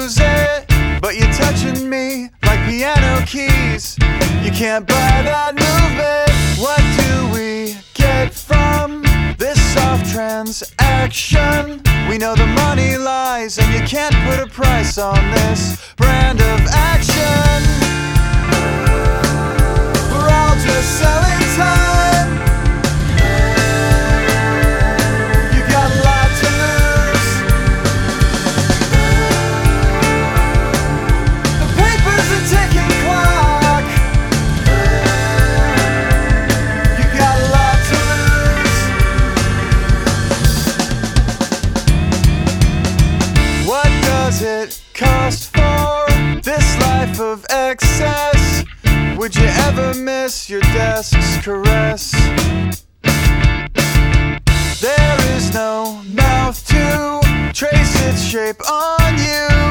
lose it, but you're touching me like piano keys. You can't buy that movement. What do we get from this soft transaction? We know the money lies, and you can't put a price on this brand of action. We're all just selling time. You got a lot to lose. The paper's a ticking clock. You got a lot to lose. What does it cost for this life of excess? Would you ever miss your desk's caress? There is no mouth to trace its shape on you.